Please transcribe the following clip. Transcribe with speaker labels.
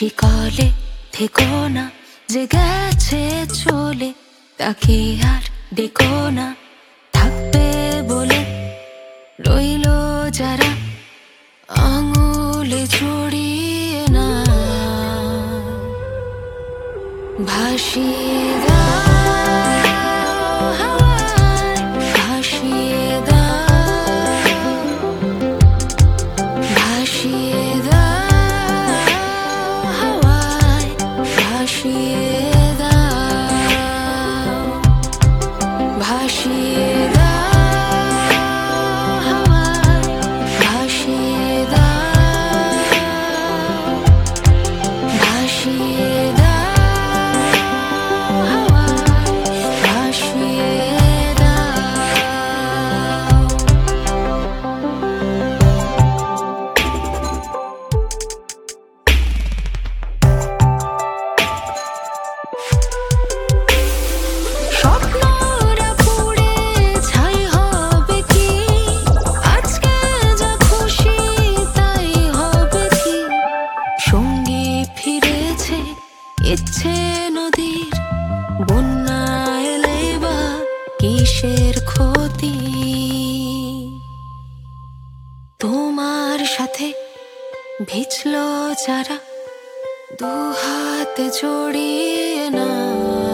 Speaker 1: শিকলে থেকো না, যে গেছে চলে তাকে আর ডেকো না। থাকবে বলে রইলো যারা আঙুলে জড়িয়ে না, ভাসিয়ে দাও হাওয়ায়, ভাসিয়ে দাও, ভাসিয়ে দাও হাওয়ায়, ভাসিয়ে দাও, ভাসিয়ে দাও হাওয়ায়, ভাসিয়ে দাও, ভাসিয়ে দাও হাওয়ায়, ভাসিয়ে দাও। স্বপ্নরা পুড়ে ছাই হবে কি, আজকে যা খুশি তাই হবে কি। সঙ্গী ফিরেছে ইচ্ছে নদীর, বন্যা এলেই বা কিসের ক্ষতি। তোমার সাথে ভিজলো যারা দুহাতে জড়িয়ে না,